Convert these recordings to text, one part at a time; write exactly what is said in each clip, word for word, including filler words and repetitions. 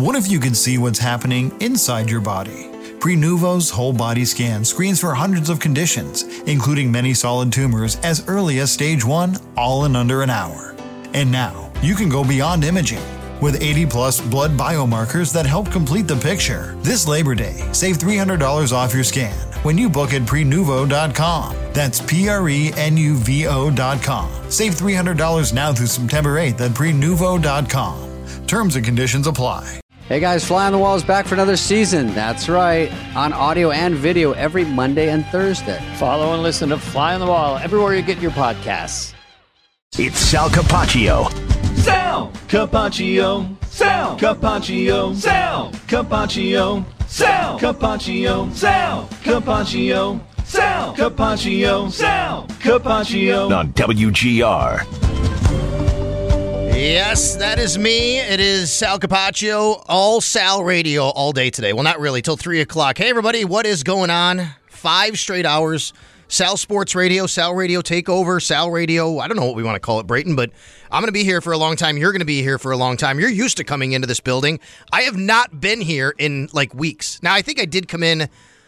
What if you could see what's happening inside your body? Prenuvo's whole body scan screens for hundreds of conditions, including many solid tumors as early as stage one, all in under an hour. And now, you can go beyond imaging. With eighty plus blood biomarkers that help complete the picture. This Labor Day, save three hundred dollars off your scan when you book at prenuvo dot com. That's P R E N U V O dot com. Save three hundred dollars now through September eighth at prenuvo dot com. Terms and conditions apply. Hey guys, Fly on the Wall is back for another season. That's right, on audio and video every Monday and Thursday. Follow and listen to Fly on the Wall everywhere you get your podcasts. It's Sal Capaccio. Sal Capaccio. Sal Capaccio. Sal Capaccio. Sal Capaccio. Sal Capaccio. Sal Capaccio. Sal Capaccio. On W G R. Yes, that is me. It is Sal Capaccio, all Sal Radio all day today. Well, not really, till three o'clock. Hey, everybody, what is going on? Five straight hours. Sal Sports Radio, Sal Radio Takeover, Sal Radio, I don't know what we want to call it, Brayton, but I'm going to be here for a long time. You're going to be here for a long time. You're used to coming into this building. I have not been here in, like, weeks. Now, I think I did come in,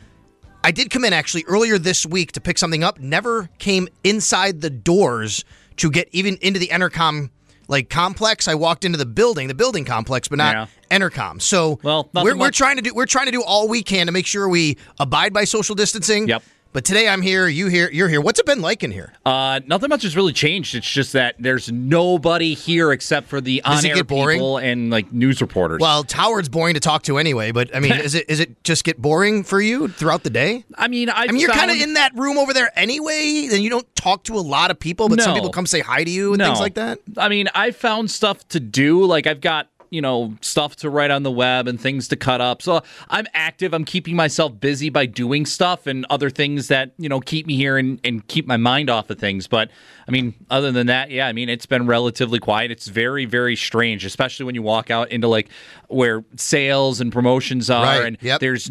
I did come in, actually, earlier this week to pick something up. Never came inside the doors to get even into the Entercom like complex. I walked into the building, the building complex, but not yeah. Entercom. So well, we're, we're trying to do we're trying to do all we can to make sure we abide by social distancing. Yep. But today I'm here, you here, you're here. What's it been like in here? Uh, nothing much has really changed. It's just that there's nobody here except for the on-air people and like news reporters. Well, Howard's boring to talk to anyway. But I mean, is it is it just get boring for you throughout the day? I mean, I've I mean, you're found... kind of in that room over there anyway, and you don't talk to a lot of people, but no. some people come say hi to you and no. things like that. I mean, I found stuff to do. Like I've got. you know, stuff to write on the web and things to cut up. So I'm active. I'm keeping myself busy by doing stuff and other things that, you know, keep me here and, and keep my mind off of things. But, I mean, other than that, yeah, I mean, it's been relatively quiet. It's very, very strange, especially when you walk out into, like, where sales and promotions are. Right. And Yep. there's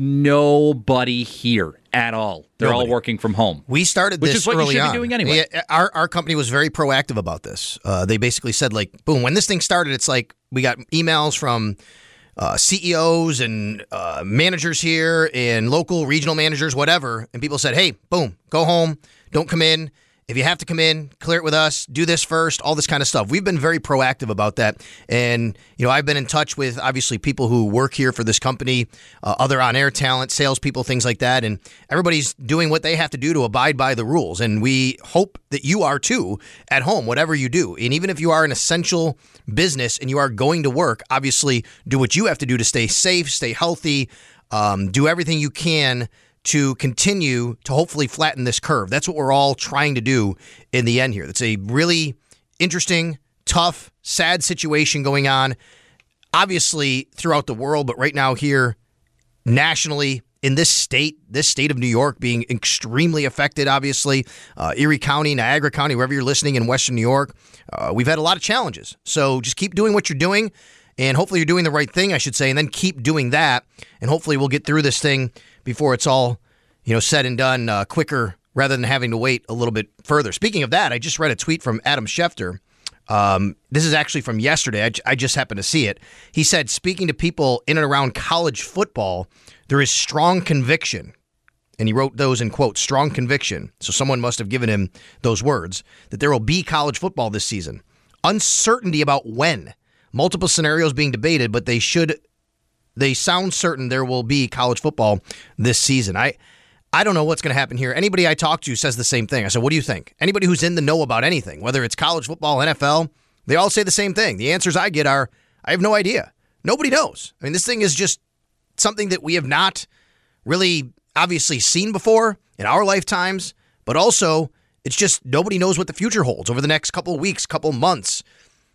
nobody here at all. They're Nobody. all working from home. We started Which this is what early you should on. be doing anyway. Yeah, our our company was very proactive about this. Uh, they basically said, like, boom, when this thing started, it's like we got emails from uh, C E Os and uh, managers here and local regional managers, whatever, and people said, hey, boom, go home, don't come in. If you have to come in, clear it with us, do this first, all this kind of stuff. We've been very proactive about that. And, you know, I've been in touch with, obviously, people who work here for this company, uh, other on-air talent, salespeople, things like that. And everybody's doing what they have to do to abide by the rules. And we hope that you are, too, at home, whatever you do. And even if you are an essential business and you are going to work, obviously, do what you have to do to stay safe, stay healthy, um, do everything you can to continue to hopefully flatten this curve. That's what we're all trying to do in the end here. It's a really interesting, tough, sad situation going on, obviously throughout the world, but right now here nationally in this state, this state of New York being extremely affected, obviously. Uh, Erie County, Niagara County, wherever you're listening in Western New York, uh, we've had a lot of challenges. So just keep doing what you're doing, and hopefully you're doing the right thing, I should say, and then keep doing that, and hopefully we'll get through this thing before it's all, you know, said and done uh, quicker rather than having to wait a little bit further. Speaking of that, I just read a tweet from Adam Schefter. Um, this is actually from yesterday. I, j- I just happened to see it. He said, speaking to people in and around college football, there is strong conviction, and he wrote those in quotes, strong conviction, so someone must have given him those words, that there will be college football this season. Uncertainty about when. Multiple scenarios being debated, but they should... They sound certain there will be college football this season. I I don't know what's going to happen here. Anybody I talk to says the same thing. I said, what do you think? Anybody who's in the know about anything, whether it's college football, N F L, they all say the same thing. The answers I get are, I have no idea. Nobody knows. I mean, this thing is just something that we have not really obviously seen before in our lifetimes, but also it's just nobody knows what the future holds over the next couple of weeks, couple months.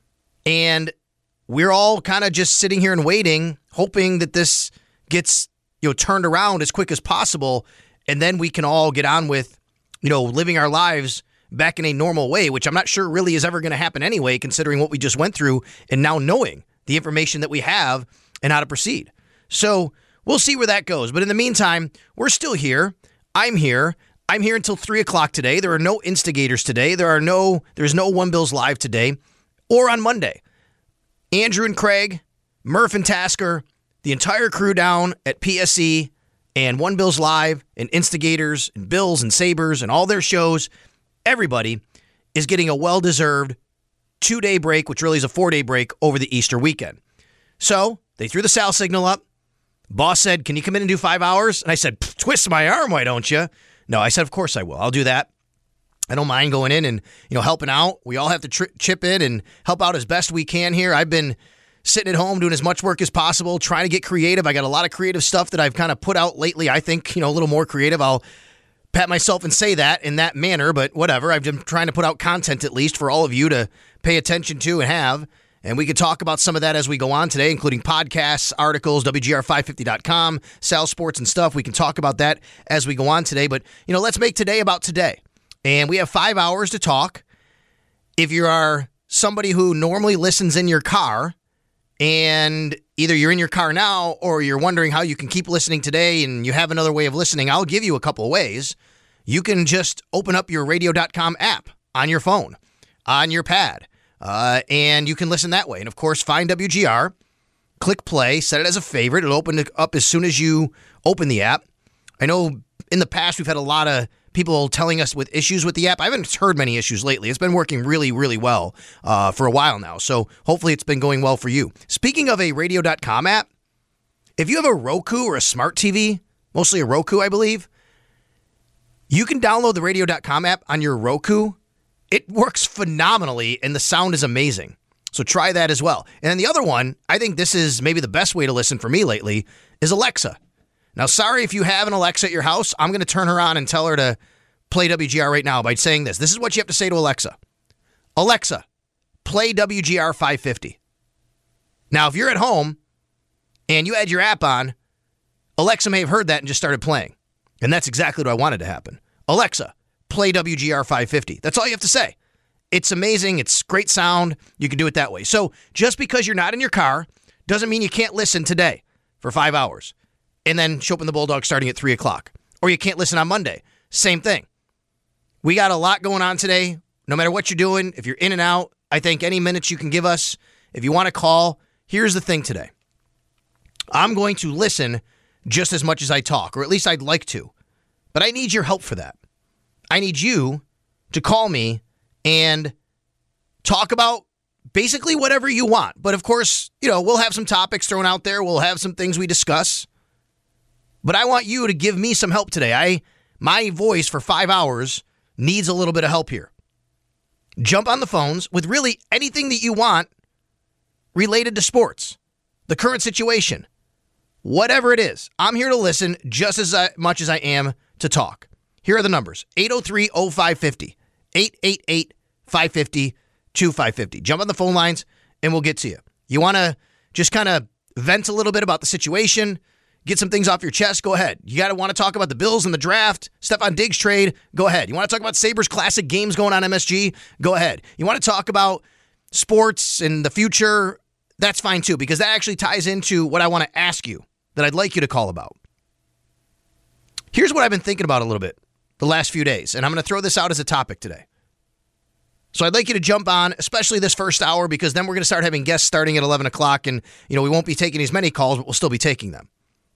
And we're all kind of just sitting here and waiting, hoping that this gets, you know, turned around as quick as possible, and then we can all get on with, you know, living our lives back in a normal way, which I'm not sure really is ever going to happen anyway, considering what we just went through and now knowing the information that we have and how to proceed. So we'll see where that goes. But in the meantime, we're still here. I'm here. I'm here until three o'clock today. There are no instigators today. There are no, there's no One Bills Live today or on Monday. Andrew and Craig, Murph and Tasker, the entire crew down at P S E and One Bills Live and Instigators and Bills and Sabres and all their shows, everybody is getting a well-deserved two-day break, which really is a four-day break over the Easter weekend. So they threw the Sal signal up. Boss said, can you come in and do five hours? And I said, twist my arm, why don't you? No, I said, of course I will. I'll do that. I don't mind going in and, you know, helping out. We all have to tri- chip in and help out as best we can here. I've been sitting at home doing as much work as possible, trying to get creative. I got a lot of creative stuff that I've kind of put out lately. I think, you know, a little more creative. I'll pat myself and say that in that manner, but whatever. I've been trying to put out content at least for all of you to pay attention to and have. And we could talk about some of that as we go on today, including podcasts, articles, W G R five fifty dot com, Sal Sports and stuff. We can talk about that as we go on today. But, you know, let's make today about today. And we have five hours to talk. If you are somebody who normally listens in your car, and either you're in your car now or you're wondering how you can keep listening today and you have another way of listening, I'll give you a couple of ways. You can just open up your radio dot com app on your phone, on your pad, uh, and you can listen that way. And, of course, find W G R, click play, set it as a favorite. It'll open it up as soon as you open the app. I know in the past we've had a lot of people telling us with issues with the app. I haven't heard many issues lately. It's been working really, really well uh, for a while now. So hopefully it's been going well for you. Speaking of a radio dot com app, if you have a Roku or a smart T V, mostly a Roku, I believe, you can download the radio dot com app on your Roku. It works phenomenally, and the sound is amazing. So try that as well. And then the other one, I think this is maybe the best way to listen for me lately, is Alexa. Now, sorry if you have an Alexa at your house. I'm going to turn her on and tell her to play W G R right now by saying this. This is what you have to say to Alexa. Alexa, play W G R five fifty. Now, if you're at home and you had your app on, Alexa may have heard that and just started playing. And that's exactly what I wanted to happen. Alexa, play W G R five fifty. That's all you have to say. It's amazing. It's great sound. You can do it that way. So just because you're not in your car doesn't mean you can't listen today for five hours. And then show up in the Bulldog starting at three o'clock. Or you can't listen on Monday. Same thing. We got a lot going on today. No matter what you're doing, if you're in and out, I think any minutes you can give us, if you want to call, here's the thing today. I'm going to listen just as much as I talk, or at least I'd like to. But I need your help for that. I need you to call me and talk about basically whatever you want. But of course, you know, we'll have some topics thrown out there. We'll have some things we discuss. But I want you to give me some help today. I my voice for five hours needs a little bit of help here. Jump on the phones with really anything that you want related to sports, the current situation, whatever it is. I'm here to listen just as much as I am to talk. Here are the numbers. eight oh three oh five five oh, eight eight eight, five five oh, two five five oh. Jump on the phone lines and we'll get to you. You want to just kind of vent a little bit about the situation, get some things off your chest, go ahead. You got to want to talk about the Bills and the draft, Stephon Diggs trade, go ahead. You want to talk about Sabres classic games going on M S G, go ahead. You want to talk about sports and the future, that's fine too, because that actually ties into what I want to ask you that I'd like you to call about. Here's what I've been thinking about a little bit the last few days, and I'm going to throw this out as a topic today. So I'd like you to jump on, especially this first hour, because then we're going to start having guests starting at eleven o'clock, and you know we won't be taking as many calls, but we'll still be taking them.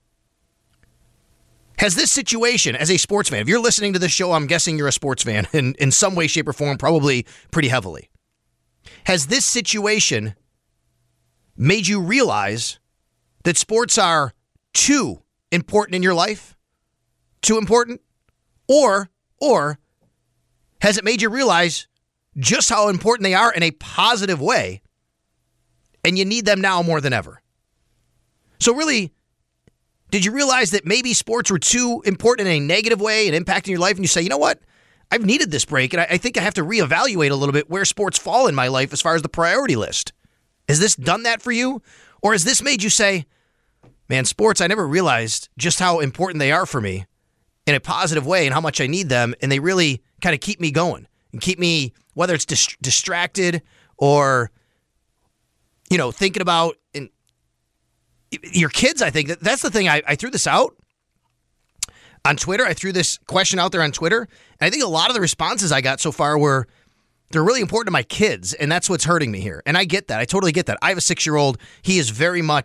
Has this situation, as a sports fan, if you're listening to this show, I'm guessing you're a sports fan in, in some way, shape, or form, probably pretty heavily. Has this situation made you realize that sports are too important in your life? Too important? Or, or has it made you realize just how important they are in a positive way, and you need them now more than ever? So really, did you realize that maybe sports were too important in a negative way and impacting your life, and you say, you know what? I've needed this break, and I, I think I have to reevaluate a little bit where sports fall in my life as far as the priority list. Has this done that for you? Or has this made you say, man, sports, I never realized just how important they are for me in a positive way and how much I need them, and they really kind of keep me going and keep me, whether it's dis- distracted or, you know, thinking about in, your kids, I think. That, that's the thing. I, I threw this out on Twitter. I threw this question out there on Twitter, and I think a lot of the responses I got so far were, they're really important to my kids, and that's what's hurting me here. And I get that. I totally get that. I have a six-year-old. He is very much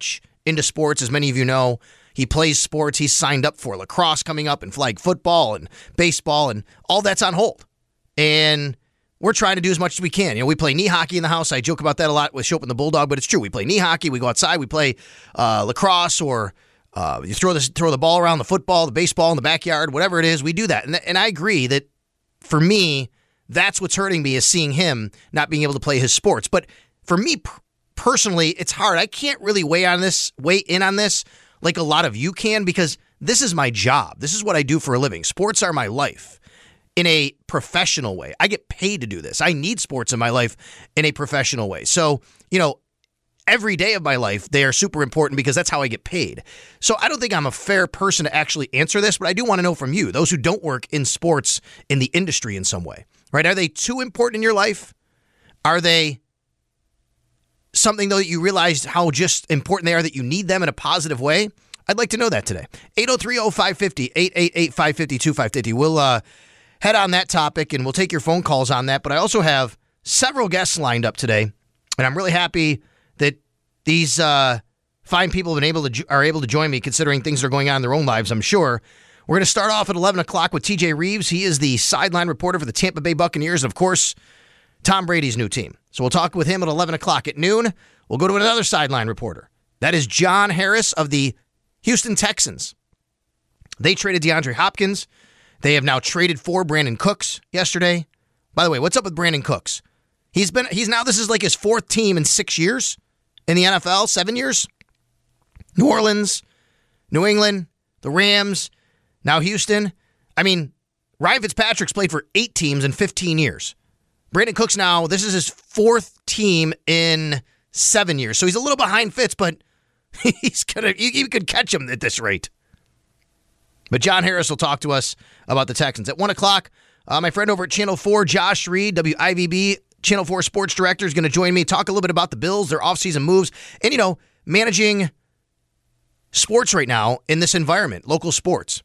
into sports, as many of you know. He plays sports. He's signed up for lacrosse coming up and flag football and baseball, and all that's on hold. And we're trying to do as much as we can. You know, we play knee hockey in the house. I joke about that a lot with Shope and the Bulldog, but it's true. We play knee hockey. We go outside. We play uh, lacrosse, or uh, you throw the, throw the ball around, the football, the baseball in the backyard, whatever it is, we do that. And, and I agree that for me, that's what's hurting me, is seeing him not being able to play his sports. But for me personally, it's hard. I can't really weigh on this, weigh in on this like a lot of you can, because this is my job. This is what I do for a living. Sports are my life in a professional way. I get paid to do this. I need sports in my life in a professional way. So, you know, every day of my life, they are super important because that's how I get paid. So I don't think I'm a fair person to actually answer this, but I do want to know from you, those who don't work in sports in the industry in some way, right? Are they too important in your life? Are they something, though, that you realize how just important they are, that you need them in a positive way? I'd like to know that today. eight oh three oh five five oh, eight eight eight five five oh two five five oh. We'll uh, head on that topic, and we'll take your phone calls on that. But I also have several guests lined up today, and I'm really happy that these uh, fine people have been able to are able to join me, considering things are going on in their own lives, I'm sure. We're going to start off at eleven o'clock with T J Reeves. He is the sideline reporter for the Tampa Bay Buccaneers, and, of course, Tom Brady's new team. So we'll talk with him at eleven o'clock. At noon, we'll go to another sideline reporter. That is John Harris of the Houston Texans. They traded DeAndre Hopkins. They have now traded for Brandon Cooks yesterday. By the way, what's up with Brandon Cooks? He's been he's now this is like his fourth team in six years in the N F L, seven years. New Orleans, New England, the Rams, now Houston. I mean, Ryan Fitzpatrick's played for eight teams in fifteen years. Brandon Cooks now, this is his fourth team in seven years. So he's a little behind Fitz, but he's gonna you, you could catch him at this rate. But John Harris will talk to us about the Texans. At one o'clock, uh, my friend over at Channel four, Josh Reed, W I V B, Channel four Sports Director, is going to join me, talk a little bit about the Bills, their offseason moves, and, you know, managing sports right now in this environment, local sports.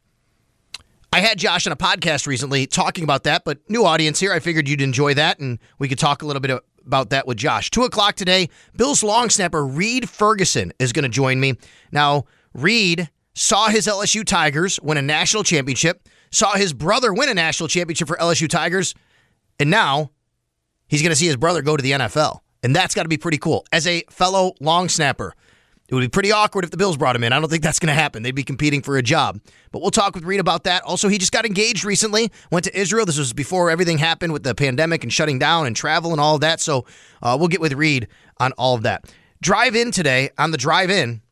I had Josh on a podcast recently talking about that, but new audience here. I figured you'd enjoy that, and we could talk a little bit about that with Josh. Two o'clock today, Bills long snapper Reed Ferguson is going to join me. Now, Reed saw his L S U Tigers win a national championship, saw his brother win a national championship for L S U Tigers, and now he's going to see his brother go to the N F L. And that's got to be pretty cool. As a fellow long snapper, it would be pretty awkward if the Bills brought him in. I don't think that's going to happen. They'd be competing for a job. But we'll talk with Reed about that. Also, he just got engaged recently, went to Israel. This was before everything happened with the pandemic and shutting down and travel and all of that. So uh, we'll get with Reed on all of that. Drive in today, on the drive in,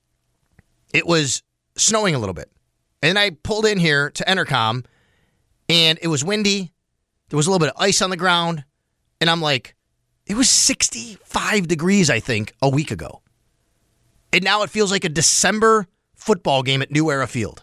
it was snowing a little bit. And I pulled in here to Entercom, and it was windy. There was a little bit of ice on the ground. And I'm like, it was sixty-five degrees, I think, a week ago. And now it feels like a December football game at New Era Field.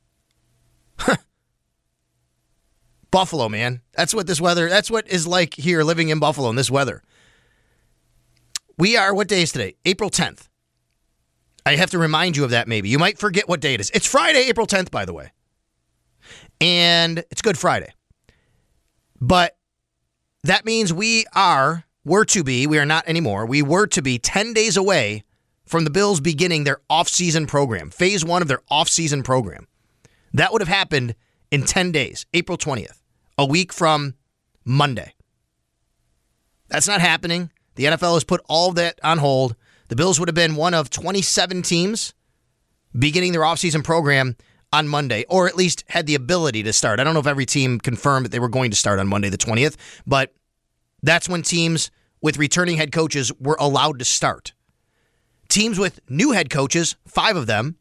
Buffalo, man. That's what this weather, that's what is like here living in Buffalo in this weather. We are, what day is today? April tenth. I have to remind you of that maybe. You might forget what day it is. It's Friday, April tenth, by the way. And it's Good Friday. But that means we are, were to be, we are not anymore, we were to be ten days away from the Bills beginning their off-season program, phase one of their off-season program. That would have happened in ten days, April twentieth, a week from Monday. That's not happening. The N F L has put all of that on hold. The Bills would have been one of twenty-seven teams beginning their offseason program on Monday, or at least had the ability to start. I don't know if every team confirmed that they were going to start on Monday the twentieth, but that's when teams with returning head coaches were allowed to start. Teams with new head coaches, five of them,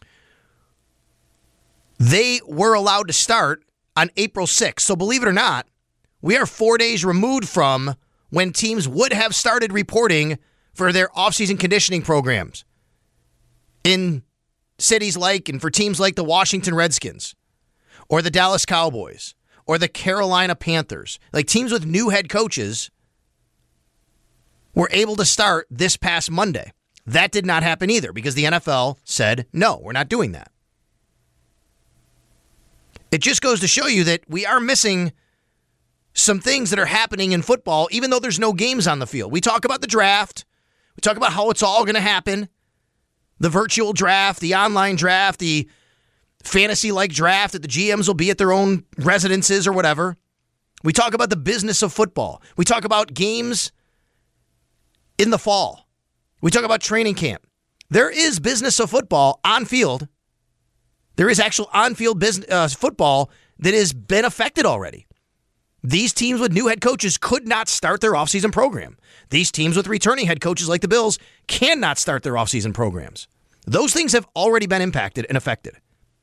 they were allowed to start on April sixth. So believe it or not, we are four days removed from when teams would have started reporting for their offseason conditioning programs in cities like, and for teams like the Washington Redskins or the Dallas Cowboys or the Carolina Panthers. Like, teams with new head coaches were able to start this past Monday. That did not happen either because the N F L said, no, we're not doing that. It just goes to show you that we are missing some things that are happening in football, even though there's no games on the field. We talk about the draft. We talk about how it's all going to happen. the virtual draft, the online draft, the fantasy-like draft that the G Ms will be at their own residences or whatever. We talk about the business of football. We talk about games in the fall. We talk about training camp. There is business of football on field. There is actual on-field business uh, football that has been affected already. These teams with new head coaches could not start their offseason program. These teams with returning head coaches like the Bills cannot start their offseason programs. Those things have already been impacted and affected.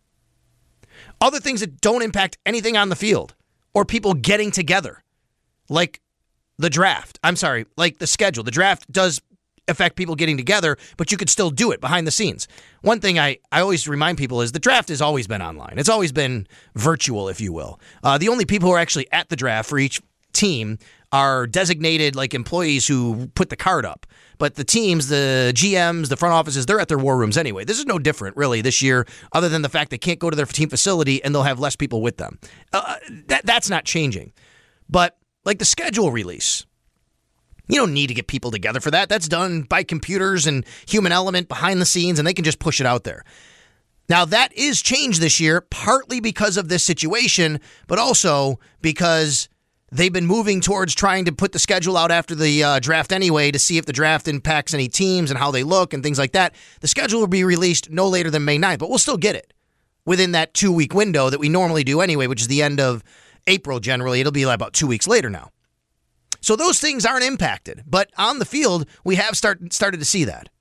Other things that don't impact anything on the field or people getting together, like the draft. I'm sorry, like the schedule. The draft does affect people getting together, but you could still do it behind the scenes. One thing I, I always remind people is the draft has always been online. It's always been virtual, if you will. Uh, the only people who are actually at the draft for each team are designated like employees who put the card up. But the teams, the G Ms, the front offices, they're at their war rooms anyway. This is no different, really, this year, other than the fact they can't go to their team facility and they'll have less people with them. Uh, that That's not changing. But like the schedule release, you don't need to get people together for that. That's done by computers and human element behind the scenes, and they can just push it out there. Now, that is changed this year, partly because of this situation, but also because they've been moving towards trying to put the schedule out after the uh, draft anyway to see if the draft impacts any teams and how they look and things like that. The schedule will be released no later than May ninth, but we'll still get it within that two-week window that we normally do anyway, which is the end of April generally. It'll be like about two weeks later now. So those things aren't impacted. But on the field, we have start, started to see that.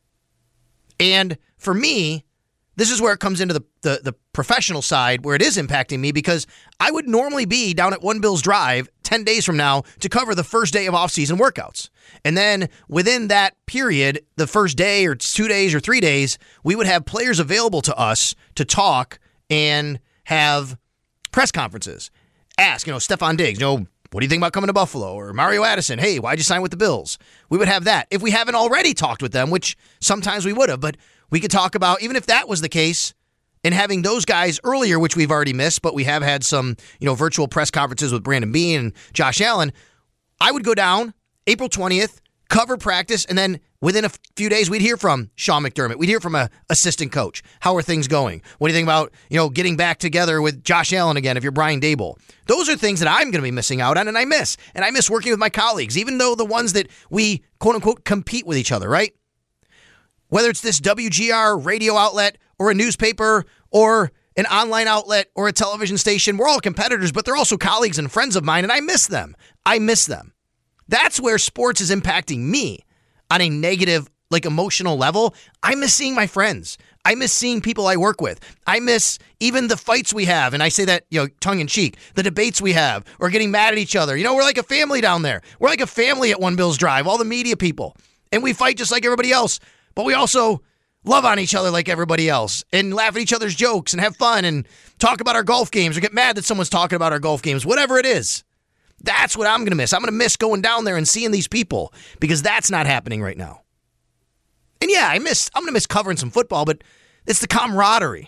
And for me, this is where it comes into the, the, the professional side where it is impacting me, because I would normally be down at One Bills Drive ten days from now to cover the first day of off-season workouts. And then within that period, the first day or two days or three days, we would have players available to us to talk and have press conferences. Ask, you know, Stephon Diggs, you know, what do you think about coming to Buffalo? Or Mario Addison, hey, why'd you sign with the Bills? We would have that. If we haven't already talked with them, which sometimes we would have, but we could talk about, even if that was the case, and having those guys earlier, which we've already missed, but we have had some, you know, virtual press conferences with Brandon Beane and Josh Allen. I would go down April twentieth, cover practice, and then within a few days, we'd hear from Sean McDermott. We'd hear from a assistant coach. How are things going? What do you think about, you know, getting back together with Josh Allen again if you're Brian Daboll? Those are things that I'm going to be missing out on, and I miss. And I miss working with my colleagues, even though the ones that we, quote-unquote, compete with each other, right? Whether it's this W G R radio outlet or a newspaper or an online outlet or a television station, we're all competitors, but they're also colleagues and friends of mine, and I miss them. I miss them. That's where sports is impacting me on a negative, like emotional level. I miss seeing my friends. I miss seeing people I work with. I miss even the fights we have, and I say that, you know, tongue in cheek, the debates we have, or getting mad at each other. You know, we're like a family down there. We're like a family at One Bills Drive, all the media people. And we fight just like everybody else, but we also love on each other like everybody else and laugh at each other's jokes and have fun and talk about our golf games or get mad that someone's talking about our golf games, whatever it is. That's what I'm going to miss. I'm going to miss going down there and seeing these people, because that's not happening right now. And yeah, I miss, I'm going to miss covering some football, but it's the camaraderie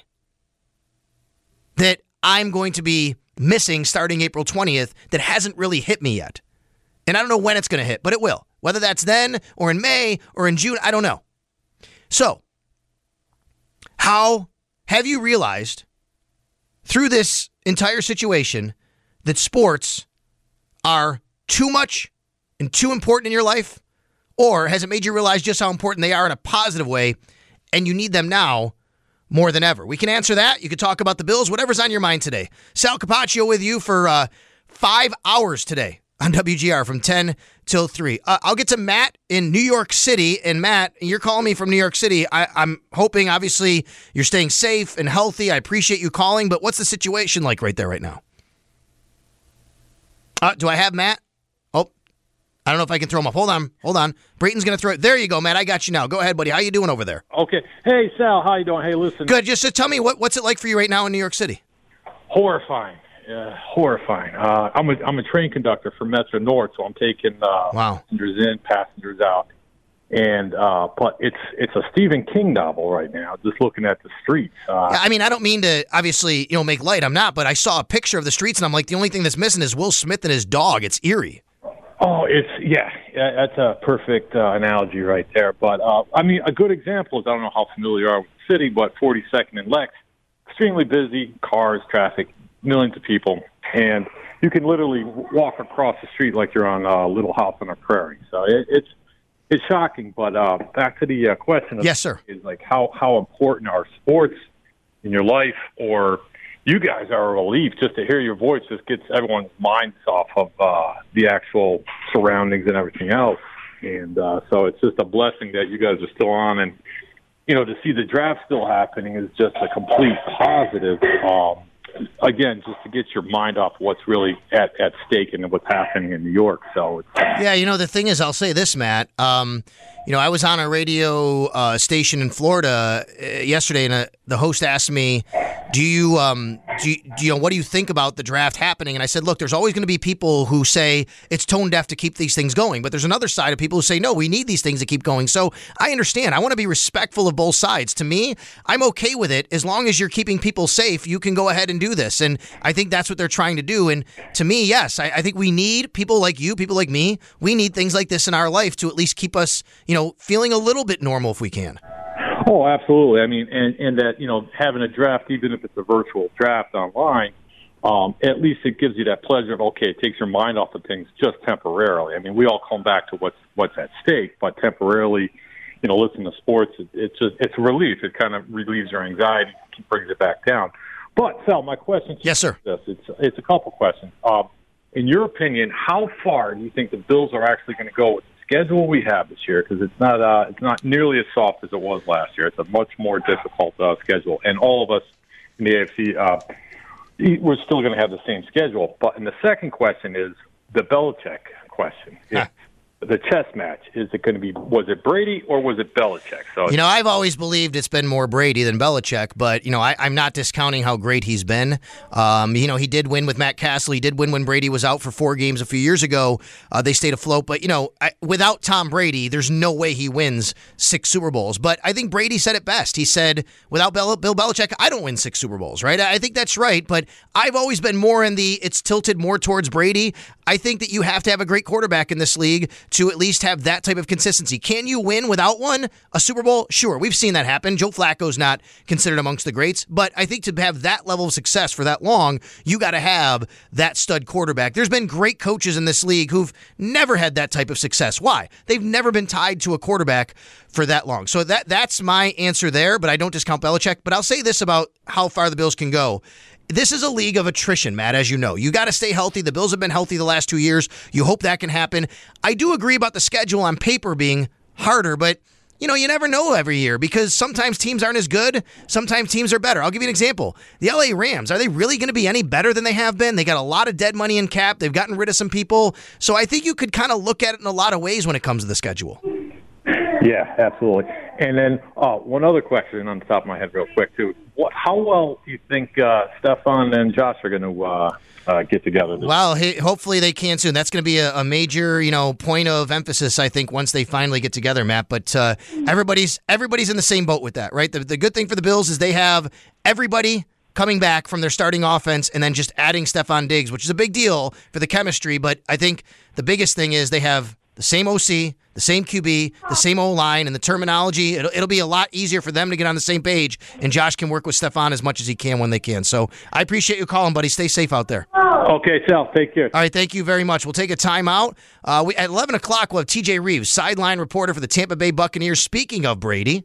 that I'm going to be missing starting April twentieth that hasn't really hit me yet. And I don't know when it's going to hit, but it will. Whether that's then or in May or in June, I don't know. So, how have you realized through this entire situation that sports are too much and too important in your life? Or has it made you realize just how important they are in a positive way, and you need them now more than ever? We can answer that. You can talk about the Bills, whatever's on your mind today. Sal Capaccio with you for uh, five hours today on W G R from ten till three. Uh, I'll get to Matt in New York City. And Matt, you're calling me from New York City. I, I'm hoping, obviously, you're staying safe and healthy. I appreciate you calling, but what's the situation like right there right now? Uh, do I have Matt? Oh, I don't know if I can throw him up. Hold on. Hold on. Brayton's going to throw it. There you go, Matt. I got you now. Go ahead, buddy. How you doing over there? Okay. Hey, Sal. How you doing? Hey, listen. Good. Just uh, tell me, what, what's it like for you right now in New York City? Horrifying. Uh, horrifying. Uh, I'm a I'm a train conductor for Metro North, so I'm taking uh, wow. passengers in, passengers out, and uh, but it's it's a Stephen King novel right now. Just looking at the streets. Uh, yeah, I mean, I don't mean to obviously you know make light. I'm not, but I saw a picture of the streets, and I'm like, the only thing that's missing is Will Smith and his dog. It's eerie. Oh, it's yeah, yeah, that's a perfect uh, analogy right there. But uh, I mean, a good example is I don't know how familiar you are with the city, but forty-second and Lex, extremely busy, cars, traffic, millions of people, and you can literally walk across the street like you're on a Little House on a Prairie. So it, it's it's shocking. But uh, back to the uh, question, of yes, sir, is like how how important are sports in your life, or you guys are a relief. Just to hear your voice just gets everyone's minds off of uh, the actual surroundings and everything else. And uh, so it's just a blessing that you guys are still on. And, you know, to see the draft still happening is just a complete positive. Um, again, just to get your mind off what's really at, at stake and what's happening in New York. So it's, yeah, you know, the thing is, I'll say this, Matt. Um, you know, I was on a radio uh, station in Florida uh, yesterday, and uh, the host asked me, do you, um, do you, do you know, what do you think about the draft happening? And I said, look, there's always going to be people who say it's tone deaf to keep these things going. But there's another side of people who say, no, we need these things to keep going. So I understand. I want to be respectful of both sides. To me, I'm okay with it. As long as you're keeping people safe, you can go ahead and do this. And I think that's what they're trying to do. And to me, yes, I, I think we need people like you, people like me. We need things like this in our life to at least keep us, you know, feeling a little bit normal if we can. Oh, absolutely. I mean, and, and that, you know, having a draft, even if it's a virtual draft online, um, at least it gives you that pleasure of, okay, it takes your mind off of things just temporarily. I mean, we all come back to what's what's at stake, but temporarily, you know, listening to sports, it, it's just, it's a relief. It kind of relieves your anxiety, brings it back down. But, Sal, my question to yes, sir. you is this. It's, it's a couple questions. Um, in your opinion, how far do you think the Bills are actually going to go with the schedule we have this year? Because it's not uh, it's not nearly as soft as it was last year. It's a much more difficult uh, schedule, and all of us in the A F C, uh, we're still going to have the same schedule. But and the second question is the Belichick question. Huh. The chess match, is it going to be, was it Brady or was it Belichick? So You know, I've always believed it's been more Brady than Belichick, but, you know, I, I'm not discounting how great he's been. Um, you know, he did win with Matt Castle. He did win when Brady was out for four games a few years ago. Uh, they stayed afloat. But, you know, I, without Tom Brady, there's no way he wins six Super Bowls. But I think Brady said it best. He said, without Bill, Bill Belichick, I don't win six Super Bowls, right? I think that's right. But I've always been more in the, it's tilted more towards Brady. I think that you have to have a great quarterback in this league to at least have that type of consistency. Can you win without one? A Super Bowl? Sure. We've seen that happen. Joe Flacco's not considered amongst the greats, but I think to have that level of success for that long, you got to have that stud quarterback. There's been great coaches in this league who've never had that type of success. Why? They've never been tied to a quarterback for that long. So that that's my answer there, but I don't discount Belichick. But I'll say this about how far the Bills can go. This is a league of attrition, Matt, as you know. You got to stay healthy. The Bills have been healthy the last two years. You hope that can happen. I do agree about the schedule on paper being harder, but, you know, you never know every year because sometimes teams aren't as good. Sometimes teams are better. I'll give you an example. The L A Rams, are they really going to be any better than they have been? They got a lot of dead money in cap. They've gotten rid of some people. So I think you could kind of look at it in a lot of ways when it comes to the schedule. Yeah, absolutely. And then uh, one other question on the top of my head real quick, too. What, how well do you think uh, Stefan and Josh are going to uh, uh, get together? This well, hey, hopefully they can soon. That's going to be a, a major, you know, point of emphasis, I think, once they finally get together, Matt. But uh, everybody's everybody's in the same boat with that, right? The, the good thing for the Bills is they have everybody coming back from their starting offense and then just adding Stefan Diggs, which is a big deal for the chemistry. But I think the biggest thing is they have the same O C, the same Q B, the same O-line, and the terminology. It'll, it'll be a lot easier for them to get on the same page, and Josh can work with Stefan as much as he can when they can. So I appreciate you calling, buddy. Stay safe out there. Okay, Sal, take care. All right, thank you very much. We'll take a timeout. Uh, we, at eleven o'clock, we'll have T J Reeves, sideline reporter for the Tampa Bay Buccaneers. Speaking of Brady,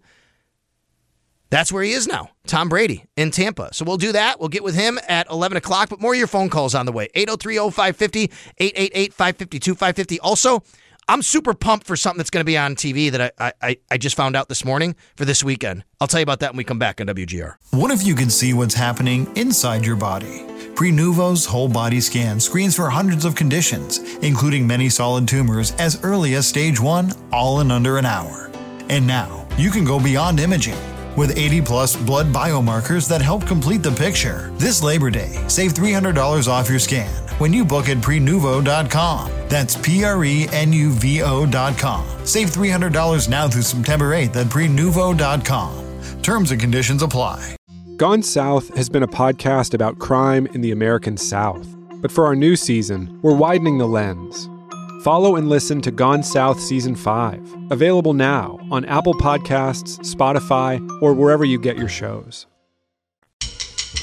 that's where he is now, Tom Brady in Tampa. So we'll do that. We'll get with him at eleven o'clock, but more of your phone calls on the way. eight oh three oh five five oh, eight eight eight five five two five five oh. Also, I'm super pumped for something that's going to be on T V that I, I I just found out this morning for this weekend. I'll tell you about that when we come back on W G R. What if you could see what's happening inside your body? Prenuvo's whole body scan screens for hundreds of conditions, including many solid tumors as early as stage one, all in under an hour. And now, you can go beyond imaging. With eighty plus blood biomarkers that help complete the picture. This Labor Day, save three hundred dollars off your scan when you book at prenuvo dot com. That's P R E N U V O dot com. Save three hundred dollars now through September eighth at prenuvo dot com. Terms and conditions apply. Gone South has been a podcast about crime in the American South. But for our new season, we're widening the lens. Follow and listen to Gone South Season five, available now on Apple Podcasts, Spotify, or wherever you get your shows. The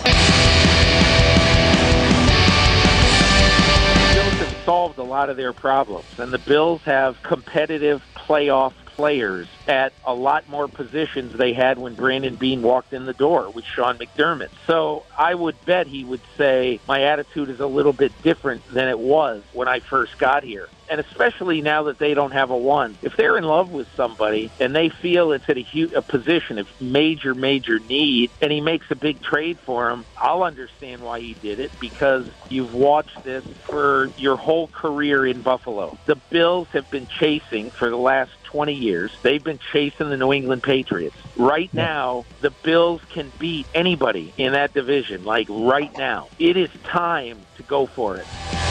Bills have solved a lot of their problems, and the Bills have competitive playoff players at a lot more positions they had when Brandon Beane walked in the door with Sean McDermott. So I would bet he would say my attitude is a little bit different than it was when I first got here. And especially now that they don't have a one. If they're in love with somebody and they feel it's at a, huge, a position of major, major need, and he makes a big trade for him, I'll understand why he did it, because you've watched this for your whole career in Buffalo. The Bills have been chasing for the last twenty years. They've been chasing the New England Patriots. Right now, the Bills can beat anybody in that division, like right now. It is time to go for it.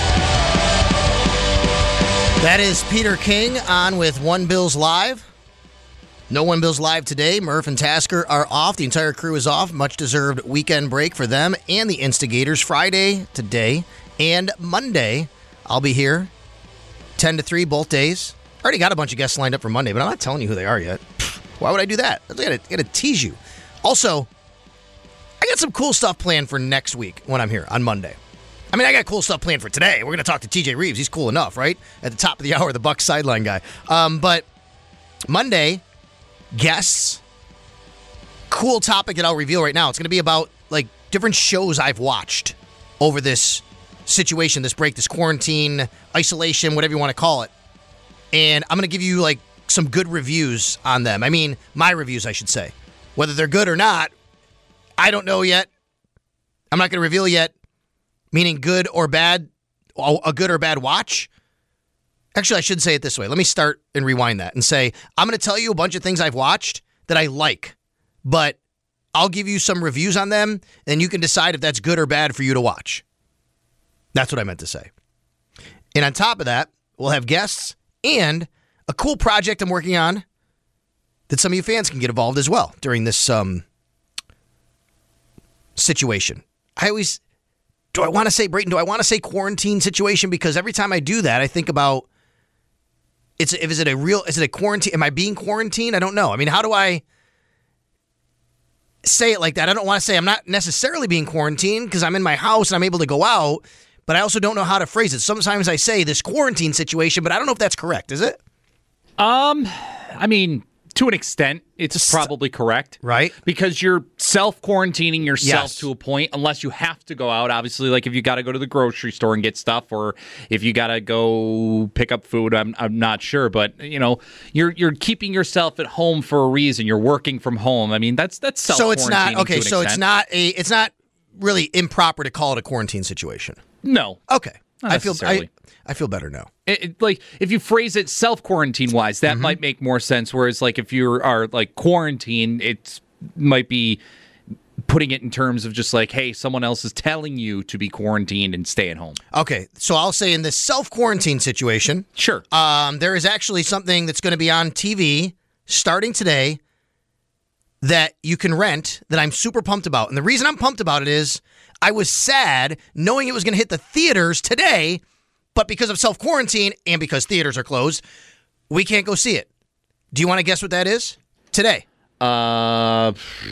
That is Peter King on with One Bills Live. No One Bills Live today. Murph and Tasker are off. The entire crew is off. Much-deserved weekend break for them and the Instigators. Friday today and Monday, I'll be here ten to three both days. I already got a bunch of guests lined up for Monday, but I'm not telling you who they are yet. Why would I do that? I gotta, gotta tease you. Also, I got some cool stuff planned for next week when I'm here on Monday. I mean, I got cool stuff planned for today. We're going to talk to T J Reeves. He's cool enough, right? At the top of the hour, the Bucs sideline guy. Um, but Monday, guests, cool topic that I'll reveal right now. It's going to be about, like, different shows I've watched over this situation, this break, this quarantine, isolation, whatever you want to call it. And I'm going to give you, like, some good reviews on them. I mean, my reviews, I should say. Whether they're good or not, I don't know yet. I'm not going to reveal yet. Meaning good or bad, a good or bad watch? Actually, I should say it this way. Let me start and rewind that and say, I'm going to tell you a bunch of things I've watched that I like, but I'll give you some reviews on them, and you can decide if that's good or bad for you to watch. That's what I meant to say. And on top of that, we'll have guests and a cool project I'm working on that some of you fans can get involved as well during this um, situation. I always... Do I want to say, Brayton, do I want to say quarantine situation? Because every time I do that, I think about, it's if is it a real, is it a quarantine? Am I being quarantined? I don't know. I mean, how do I say it like that? I don't want to say I'm not necessarily being quarantined because I'm in my house and I'm able to go out, but I also don't know how to phrase it. Sometimes I say this quarantine situation, but I don't know if that's correct. Is it? Um, I mean, to an extent, it's probably correct. Right. Because you're self-quarantining yourself Yes. to a point, unless you have to go out. Obviously, like if you got to go to the grocery store and get stuff, or if you got to go pick up food, I'm I'm not sure. But, you know, you're you're keeping yourself at home for a reason. You're working from home. I mean, that's that's self-quarantining. So it's not, okay, to an so extent. it's not a, it's not really improper to call it a quarantine situation. No. Okay. Not I feel, I, necessarily. I feel better now. It, it, like if you phrase it self-quarantine wise, that Mm-hmm. might make more sense. Whereas like if you are like quarantine, it might be putting it in terms of just like, hey, someone else is telling you to be quarantined and stay at home. Okay, so I'll say in this self-quarantine situation, Sure. um, there is actually something that's going to be on T V starting today that you can rent that I'm super pumped about. And the reason I'm pumped about it is I was sad knowing it was going to hit the theaters today, but because of self-quarantine and because theaters are closed, we can't go see it. Do you want to guess what that is? Today. Uh,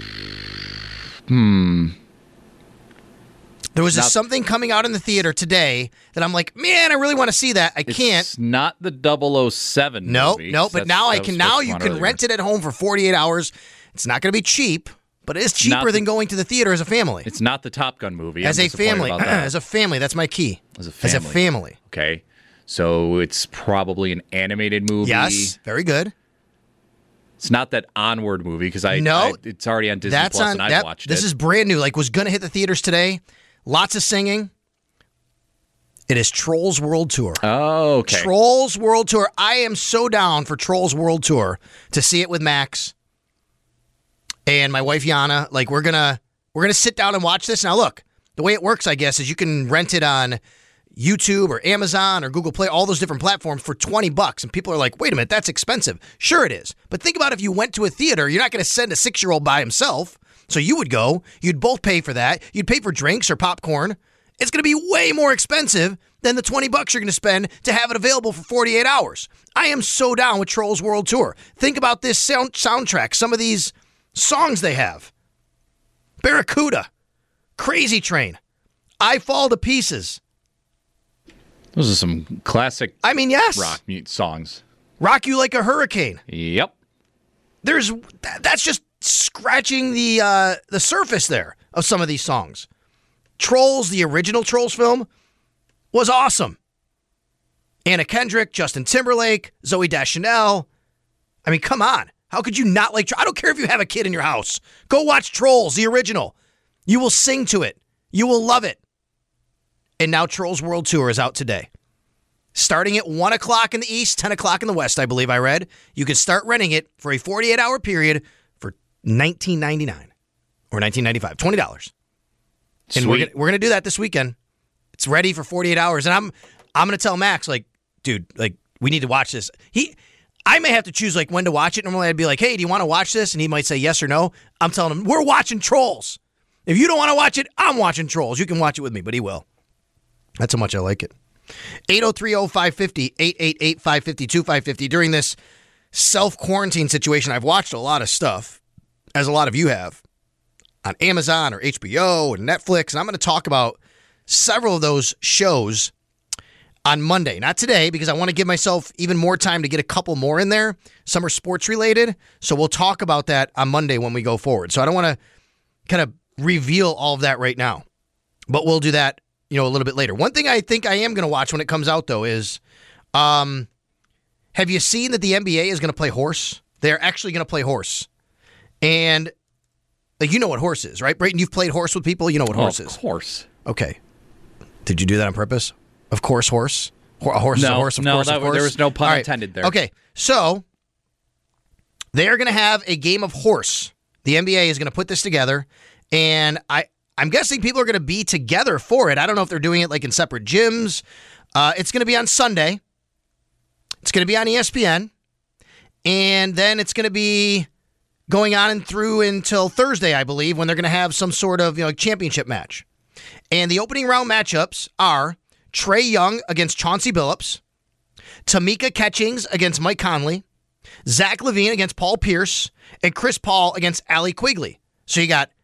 hmm. There was Not- just something coming out in the theater today that I'm like, man, I really want to see that. I can't. It's not the double oh seven No, movie. no, but That's- now I that was can. supposed Now to you come out can earlier. rent it at home for forty-eight hours. It's not going to be cheap, but it is cheaper Not the- than going to the theater as a family. It's not the Top Gun movie. As I'm a disappointed family, about that. as a family, that's my key. As a As a family. family. Okay. So it's probably an animated movie. Yes, very good. It's not that Onward movie because I, No. I it's already on Disney That's Plus on. and I've That, watched this it. is brand new. Like was going to hit the theaters today. Lots of singing. It is Trolls World Tour. Oh, okay. Trolls World Tour. I am so down for Trolls World Tour to see it with Max and my wife Yana. Like we're gonna we're gonna sit down and watch this. Now look, the way it works, I guess, is you can rent it on YouTube or Amazon or Google Play, all those different platforms for twenty bucks. And people are like, wait a minute, that's expensive. Sure it is. But think about if you went to a theater, you're not going to send a six-year-old by himself. So you would go, you'd both pay for that. You'd pay for drinks or popcorn. It's going to be way more expensive than the twenty bucks you're going to spend to have it available for forty-eight hours. I am so down with Trolls World Tour. Think about this sound soundtrack, some of these songs they have. Barracuda, Crazy Train, I Fall to Pieces. Those are some classic I mean, yes. rock mute songs. Rock You Like a Hurricane. Yep. There's that's just scratching the uh, the surface there of some of these songs. Trolls, the original Trolls film, was awesome. Anna Kendrick, Justin Timberlake, Zooey Deschanel. I mean, come on. How could you not like... I don't care if you have a kid in your house. Go watch Trolls, the original. You will sing to it. You will love it. And now Trolls World Tour is out today. Starting at one o'clock in the east, ten o'clock in the west, I believe I read. You can start renting it for a forty-eight hour period for nineteen ninety-nine or nineteen ninety-five, twenty dollars. And we're gonna, we're going to do that this weekend. It's ready for forty-eight hours. And I'm I'm going to tell Max, like, dude, like, we need to watch this. He, I may have to choose, like, when to watch it. Normally I'd be like, hey, do you want to watch this? And he might say yes or no. I'm telling him, we're watching Trolls. If you don't want to watch it, I'm watching Trolls. You can watch it with me, but he will. That's how much I like it. eight oh three oh five five oh, eight eight eight five five two five five oh. During this self-quarantine situation, I've watched a lot of stuff, as a lot of you have, on Amazon or H B O and Netflix, and I'm going to talk about several of those shows on Monday. Not today, because I want to give myself even more time to get a couple more in there. Some are sports-related, so we'll talk about that on Monday when we go forward. So I don't want to kind of reveal all of that right now, but we'll do that, you know, a little bit later. One thing I think I am going to watch when it comes out, though, is um, have you seen that the N B A is going to play horse? They're actually going to play horse. And like, you know what horse is, right? Brayton, you've played horse with people. You know what horse oh, is. Of course. Okay. Did you do that on purpose? Of course, horse. A horse no, is a horse, of no, course, that, of course. there was no pun right. intended there. Okay, so they are going to have a game of horse. The N B A is going to put this together, and I, I'm guessing people are going to be together for it. I don't know if they're doing it like in separate gyms. Uh, it's going to be on Sunday. It's going to be on E S P N, and then it's going to be going on and through until Thursday, I believe, when they're going to have some sort of, you know, championship match. And the opening round matchups are Trae Young against Chauncey Billups, Tamika Catchings against Mike Conley, Zach LaVine against Paul Pierce, and Chris Paul against Allie Quigley. So you got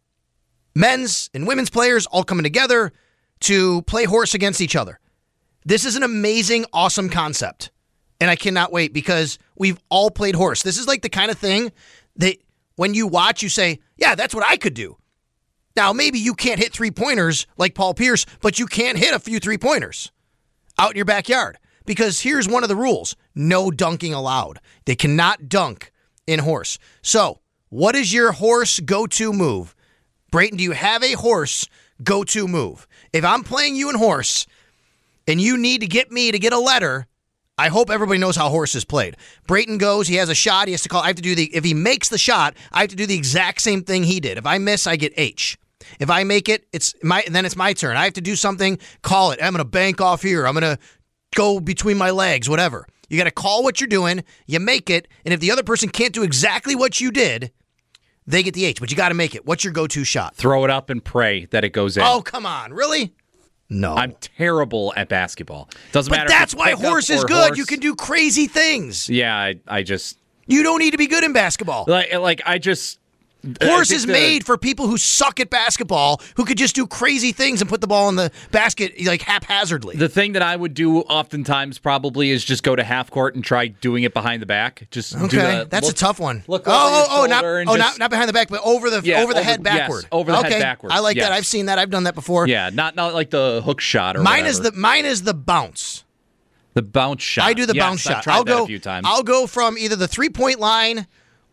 men's and women's players all coming together to play horse against each other. This is an amazing, awesome concept. And I cannot wait because we've all played horse. This is like the kind of thing that when you watch, you say, yeah, that's what I could do. Now, maybe you can't hit three-pointers like Paul Pierce, but you can hit a few three-pointers out in your backyard. Because here's one of the rules. No dunking allowed. They cannot dunk in horse. So, what is your horse go-to move? Brayton, do you have a horse go-to move? If I'm playing you in horse and you need to get me to get a letter, I hope everybody knows how horse is played. Brayton goes, he has a shot, he has to call. I have to do the, if he makes the shot, I have to do the exact same thing he did. If I miss, I get H. If I make it, it's my then it's my turn. I have to do something, call it. I'm going to bank off here. I'm going to go between my legs, whatever. You got to call what you're doing, you make it, and if the other person can't do exactly what you did, they get the H, but you got to make it. What's your go-to shot? Throw it up and pray that it goes in. Oh, come on. Really? No. I'm terrible at basketball. Doesn't but matter. But that's if why horse is good. Horse. You can do crazy things. Yeah, I, I just... You don't need to be good in basketball. Like, like I just... Horse is the, made for people who suck at basketball, who could just do crazy things and put the ball in the basket like haphazardly. The thing that I would do oftentimes probably is just go to half court and try doing it behind the back. Just okay, do the, that's look, a tough one. Look oh, over oh, oh, not, and oh, just, not not behind the back, but over the yeah, over the over, head backward. Yes, over the okay. head backward. I like yes. that. I've seen that. I've done that before. Yeah, not not like the hook shot or mine whatever. is the mine is the bounce. The bounce shot. I do the yes, bounce shot. I've tried I'll that go a few times. I'll go from either the three point line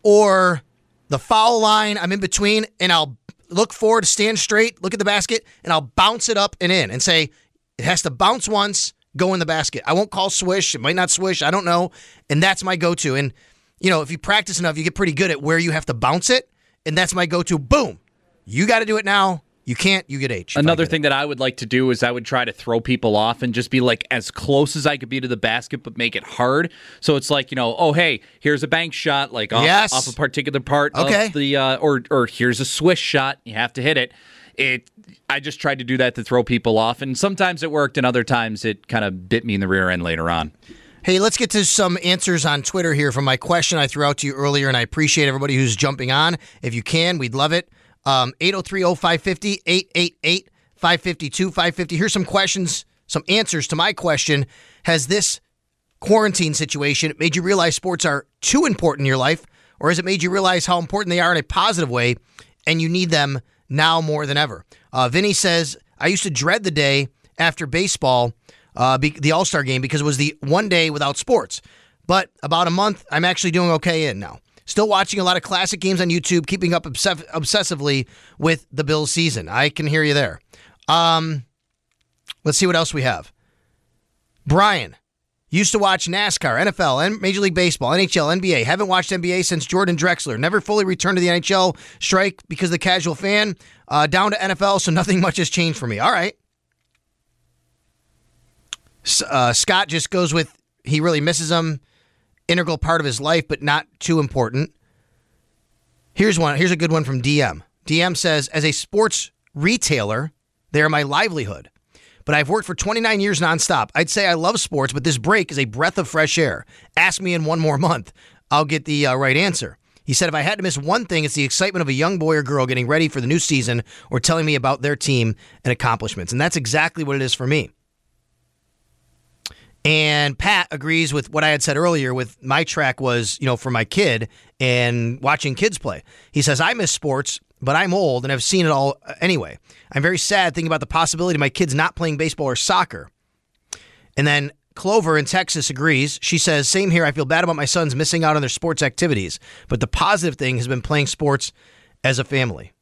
or the foul line. I'm in between, and I'll look forward, stand straight, look at the basket, and I'll bounce it up and in and say it has to bounce once, go in the basket. I won't call swish. It might not swish. I don't know. And that's my go-to. And, you know, if you practice enough, you get pretty good at where you have to bounce it, and that's my go-to. Boom. You got to do it now. You can't, you get H. Another thing that I would like to do is I would try to throw people off and just be like as close as I could be to the basket, but make it hard. So it's like, you know, oh, hey, here's a bank shot, like off, yes. off a particular part okay. of the, uh, or or here's a swish shot. You have to hit it. It. I just tried to do that to throw people off, and sometimes it worked, and other times it kind of bit me in the rear end later on. Hey, let's get to some answers on Twitter here from my question I threw out to you earlier, and I appreciate everybody who's jumping on. If you can, we'd love it. Um, eight oh three oh five fifty, eight eight eight five five two five five zero. Here's some questions, some answers to my question. Has this quarantine situation made you realize sports are too important in your life, or has it made you realize how important they are in a positive way and you need them now more than ever? Uh, Vinny says, I used to dread the day after baseball, uh, be, the All-Star game, because it was the one day without sports. But about a month, I'm actually doing okay in now. Still watching a lot of classic games on YouTube, keeping up obs- obsessively with the Bills season. I can hear you there. Um, let's see what else we have. Brian, used to watch NASCAR, N F L, and Major League Baseball, N H L, N B A. Haven't watched N B A since Jordan Drexler. Never fully returned to the N H L strike because of the casual fan. Uh, down to N F L, so nothing much has changed for me. All right. Uh, Scott just goes with he really misses them. Integral part of his life, but not too important. Here's one. Here's a good one from D M. D M says, as a sports retailer, they are my livelihood. But I've worked for twenty-nine years nonstop. I'd say I love sports, but this break is a breath of fresh air. Ask me in one more month. I'll get the uh, right answer. He said, if I had to miss one thing, it's the excitement of a young boy or girl getting ready for the new season or telling me about their team and accomplishments. And that's exactly what it is for me. And Pat agrees with what I had said earlier with my track was, you know, for my kid and watching kids play. He says, I miss sports, but I'm old and I've seen it all anyway. I'm very sad thinking about the possibility of my kids not playing baseball or soccer. And then Clover in Texas agrees. She says, same here. I feel bad about my sons missing out on their sports activities, but the positive thing has been playing sports as a family.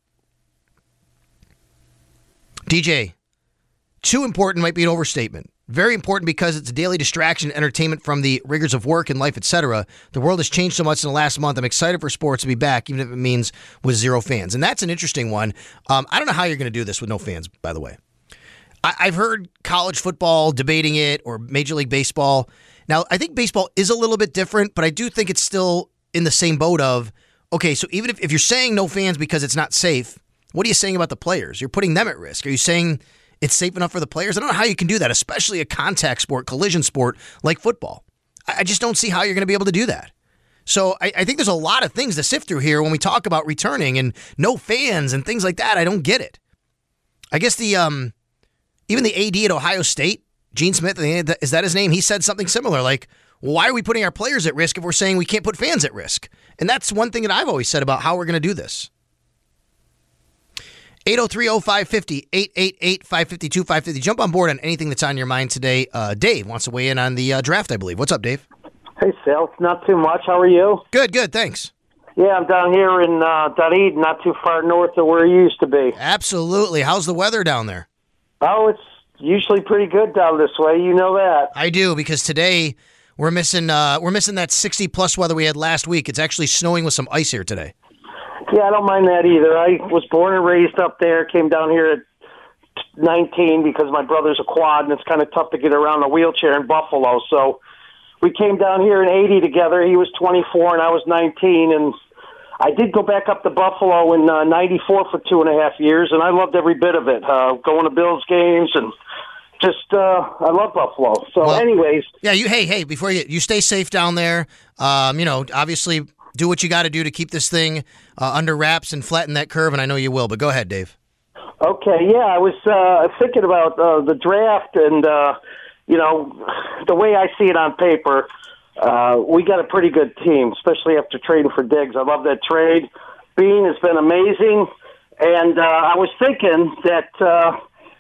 D J, too important might be an overstatement. Very important because it's a daily distraction, entertainment from the rigors of work and life, et cetera. The world has changed so much in the last month. I'm excited for sports to be back, even if it means with zero fans. And that's an interesting one. Um, I don't know how you're going to do this with no fans, by the way. I- I've heard college football debating it or Major League Baseball. Now, I think baseball is a little bit different, but I do think it's still in the same boat of, okay, so even if, if you're saying no fans because it's not safe, what are you saying about the players? You're putting them at risk. Are you saying it's safe enough for the players? I don't know how you can do that, especially a contact sport, collision sport like football. I just don't see how you're going to be able to do that. So I, I think there's a lot of things to sift through here when we talk about returning and no fans and things like that. I don't get it. I guess the um, even the A D at Ohio State, Gene Smith, is that his name? He said something similar, like, well, why are we putting our players at risk if we're saying we can't put fans at risk? And that's one thing that I've always said about how we're going to do this. eight oh three oh five five oh, eight eight eight five five two five five oh. Jump on board on anything that's on your mind today. Uh, Dave wants to weigh in on the uh, draft, I believe. What's up, Dave? Hey, Sal. Not too much. How are you? Good, good. Thanks. Yeah, I'm down here in uh, Dunedin, not too far north of where you used to be. Absolutely. How's the weather down there? Oh, it's usually pretty good down this way. You know that. I do, because today we're missing uh, we're missing that sixty plus weather we had last week. It's actually snowing with some ice here today. Yeah, I don't mind that either. I was born and raised up there, came down here at nineteen because my brother's a quad, and it's kind of tough to get around a wheelchair in Buffalo. So we came down here in eighty together. He was twenty-four, and I was nineteen, and I did go back up to Buffalo in uh, ninety-four for two and a half years, and I loved every bit of it, uh, going to Bills games and just, uh, I love Buffalo. So well, anyways. Yeah, you. hey, hey, before you, you stay safe down there, um, you know, obviously do what you got to do to keep this thing uh, under wraps and flatten that curve, and I know you will, but go ahead, Dave. Okay, yeah, I was uh, thinking about uh, the draft, and, uh, you know, the way I see it on paper, uh, we got a pretty good team, especially after trading for Diggs. I love that trade. Bean has been amazing, and uh, I was thinking that uh,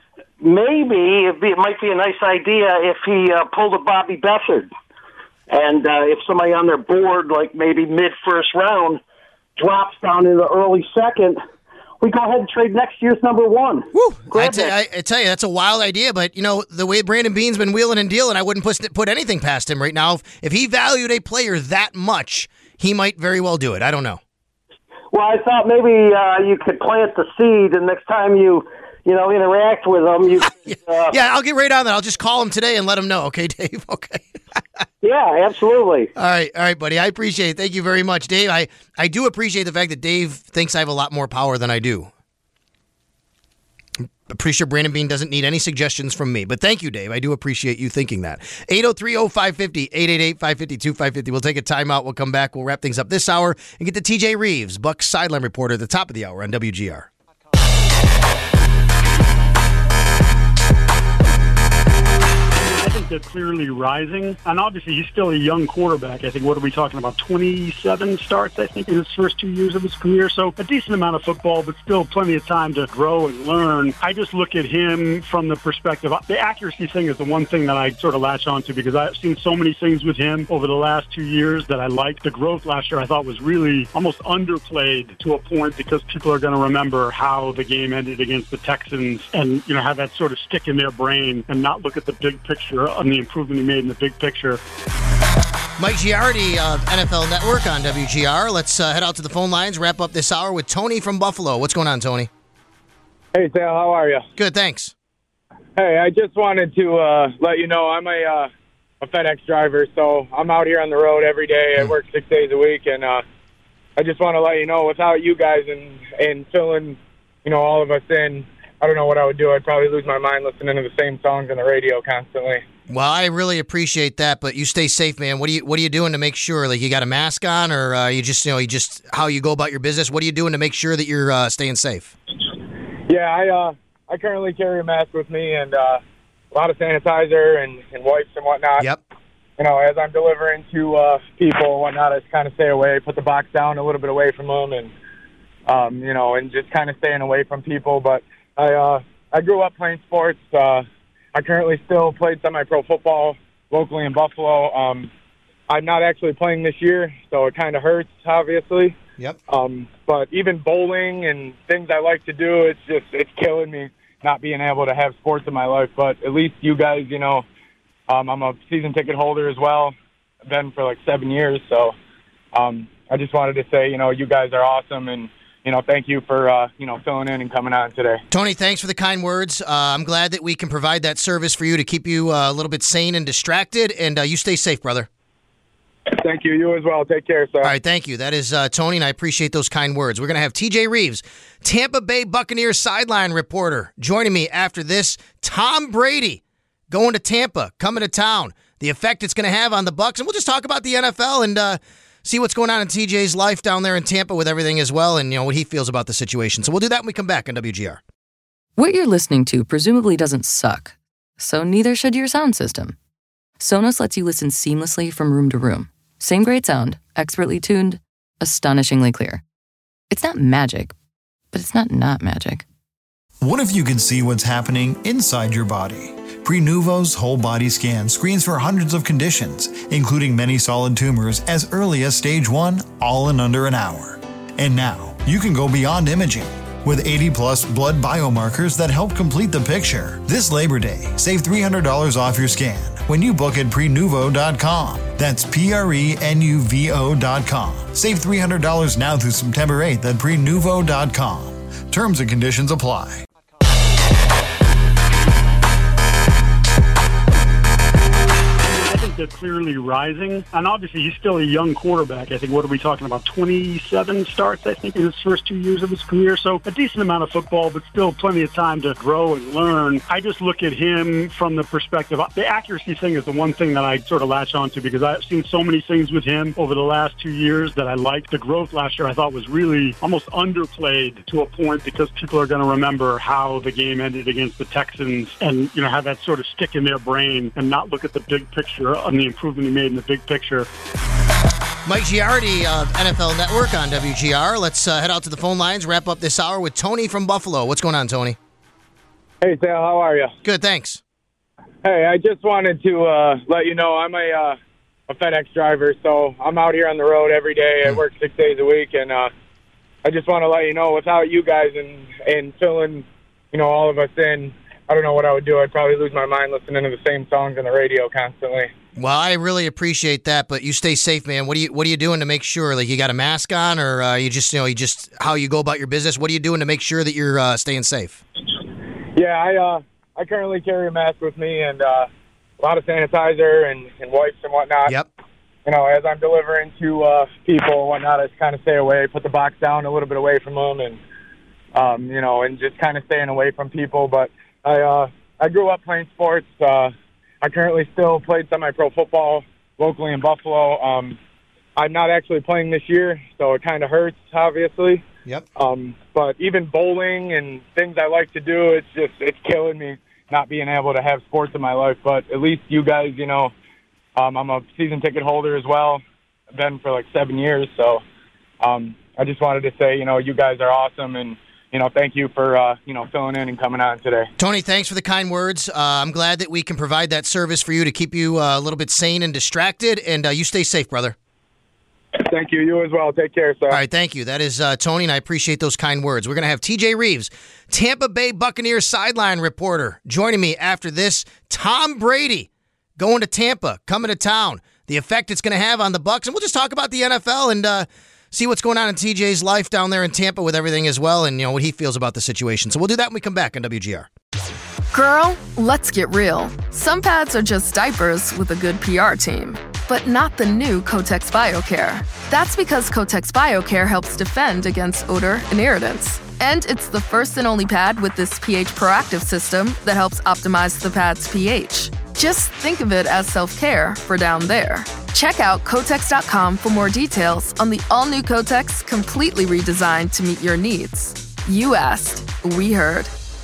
maybe it'd be, it might be a nice idea if he uh, pulled a Bobby Beathard. And uh, if somebody on their board, like maybe mid-first round, drops down in the early second, we go ahead and trade next year's number one. Woo! I, t- I, I tell you, that's a wild idea, but, you know, the way Brandon Bean's been wheeling and dealing, I wouldn't put, put anything past him right now. If, if he valued a player that much, he might very well do it. I don't know. Well, I thought maybe uh, you could plant the seed, and next time you, you know, interact with them, you. Could, uh, yeah, I'll get right on that. I'll just call him today and let him know. Okay, Dave. Okay. Yeah, absolutely. All right, all right, buddy. I appreciate it. Thank you very much, Dave. I, I do appreciate the fact that Dave thinks I have a lot more power than I do. I'm pretty sure Brandon Beane doesn't need any suggestions from me. But thank you, Dave. I do appreciate you thinking that. eight oh three oh five five oh, eight eight eight, five five two, five five oh. We'll take a timeout. We'll come back. We'll wrap things up this hour and get to T J Reeves, Bucs sideline reporter, at the top of the hour on W G R. They're clearly rising, and obviously he's still a young quarterback. I think, what are we talking about, twenty-seven starts, I think, in his first two years of his career, so a decent amount of football, but still plenty of time to grow and learn. I just look at him from the perspective, the accuracy thing is the one thing that I sort of latch on to, because I've seen so many things with him over the last two years that I liked. The growth last year I thought was really almost underplayed to a point, because people are going to remember how the game ended against the Texans and, you know, have that sort of stick in their brain and not look at the big picture on the improvement he made in the big picture. Mike Giardi of N F L Network on W G R. Let's uh, head out to the phone lines, wrap up this hour with Tony from Buffalo. What's going on, Tony? Hey, Sal, how are you? Good, thanks. Hey, I just wanted to uh, let you know I'm a, uh, a FedEx driver, so I'm out here on the road every day. I work six days a week, and uh, I just want to let you know, without you guys and, and filling, you know, all of us in, I don't know what I would do. I'd probably lose my mind listening to the same songs on the radio constantly. Well, I really appreciate that, but you stay safe, man. What are you What are you doing to make sure? Like, you got a mask on, or uh, you just you know you just how you go about your business? What are you doing to make sure that you're uh, staying safe? Yeah, I uh, I currently carry a mask with me, and uh, a lot of sanitizer and, and wipes and whatnot. Yep. You know, as I'm delivering to uh, people and whatnot, I just kind of stay away, put the box down a little bit away from them, and um, you know, and just kind of staying away from people. But I uh, I grew up playing sports. Uh, I currently still played semi-pro football locally in Buffalo. Um, I'm not actually playing this year, so it kind of hurts, obviously. Yep. Um, but even bowling and things I like to do, it's just it's killing me not being able to have sports in my life. But at least you guys, you know, um, I'm a season ticket holder as well. I've been for like seven years, so um, I just wanted to say, you know, you guys are awesome, and you know, thank you for, uh, you know, filling in and coming on today. Tony, thanks for the kind words. Uh, I'm glad that we can provide that service for you to keep you uh, a little bit sane and distracted, and uh, you stay safe, brother. Thank you. You as well. Take care, sir. All right, thank you. That is uh, Tony, and I appreciate those kind words. We're going to have T J Reeves, Tampa Bay Buccaneers sideline reporter, joining me after this. Tom Brady going to Tampa, coming to town, the effect it's going to have on the Bucs, and we'll just talk about the N F L and uh, see what's going on in T J's life down there in Tampa with everything as well, and you know what he feels about the situation. So we'll do that when we come back on W G R. What you're listening to presumably doesn't suck, so neither should your sound system. Sonos lets you listen seamlessly from room to room. Same great sound, expertly tuned, astonishingly clear. It's not magic, but it's not not magic. What if you could see what's happening inside your body? Prenuvo's whole body scan screens for hundreds of conditions, including many solid tumors as early as stage one, all in under an hour. And now, you can go beyond imaging. With eighty plus blood biomarkers that help complete the picture. This Labor Day, save three hundred dollars off your scan when you book at prenuvo dot com. That's P R E N U V O dot com. Save three hundred dollars now through September eighth at prenuvo dot com. Terms and conditions apply. They're clearly rising, and obviously he's still a young quarterback. I think, what are we talking about, twenty-seven starts, I think, in his first two years of his career, so a decent amount of football, but still plenty of time to grow and learn. I just look at him from the perspective, the accuracy thing is the one thing that I sort of latch on to, because I've seen so many things with him over the last two years that I liked. The growth last year I thought was really almost underplayed to a point, because people are going to remember how the game ended against the Texans and, you know, have that sort of stick in their brain and not look at the big picture on the improvement he made in the big picture. Mike Giardi of N F L Network on W G R. Let's uh, head out to the phone lines, wrap up this hour with Tony from Buffalo. What's going on, Tony? Hey, Sal, how are you? Good, thanks. Hey, I just wanted to uh, let you know I'm a, uh, a FedEx driver, so I'm out here on the road every day. I work six days a week, and uh, I just want to let you know, without you guys and, and filling, you know, all of us in, I don't know what I would do. I'd probably lose my mind listening to the same songs on the radio constantly. Well, I really appreciate that, but you stay safe, man. What are you What are you doing to make sure? Like, you got a mask on, or uh, you just, you know, you just how you go about your business? What are you doing to make sure that you're uh, staying safe? Yeah, I uh, I currently carry a mask with me and uh, a lot of sanitizer and, and wipes and whatnot. Yep. You know, as I'm delivering to uh, people and whatnot, I just kind of stay away, put the box down a little bit away from them, and um, you know, and just kind of staying away from people. But I uh, I grew up playing sports. Uh, I currently still played semi-pro football locally in Buffalo. Um, I'm not actually playing this year, so it kind of hurts, obviously. Yep. Um, but even bowling and things I like to do, it's just it's killing me not being able to have sports in my life. But at least you guys, you know, um, I'm a season ticket holder as well. I've been for like seven years, so um, I just wanted to say, you know, you guys are awesome, and you know, thank you for, uh, you know, filling in and coming on today. Tony, thanks for the kind words. Uh, I'm glad that we can provide that service for you to keep you uh, a little bit sane and distracted, and uh, you stay safe, brother. Thank you. You as well. Take care, sir. All right, thank you. That is uh, Tony, and I appreciate those kind words. We're going to have T J Reeves, Tampa Bay Buccaneers sideline reporter, joining me after this. Tom Brady going to Tampa, coming to town, the effect it's going to have on the Bucs, and we'll just talk about the N F L and uh, see what's going on in T J's life down there in Tampa with everything as well, and you know what he feels about the situation. So we'll do that when we come back on W G R. Girl, let's get real. Some pads are just diapers with a good P R team, but not the new Kotex BioCare. That's because Kotex BioCare helps defend against odor and irritants. And it's the first and only pad with this pH proactive system that helps optimize the pad's pH. Just think of it as self-care for down there. Check out Kotex dot com for more details on the all-new Kotex, completely redesigned to meet your needs. You asked, we heard.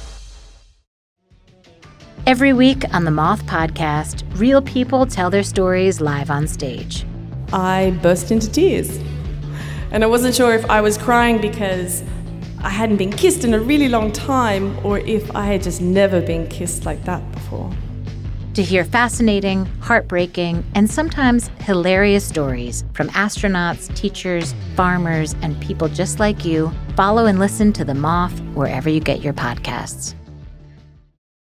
Every week on the Moth Podcast, real people tell their stories live on stage. I burst into tears. And I wasn't sure if I was crying because I hadn't been kissed in a really long time, or if I had just never been kissed like that before. To hear fascinating, heartbreaking, and sometimes hilarious stories from astronauts, teachers, farmers, and people just like you, follow and listen to The Moth wherever you get your podcasts.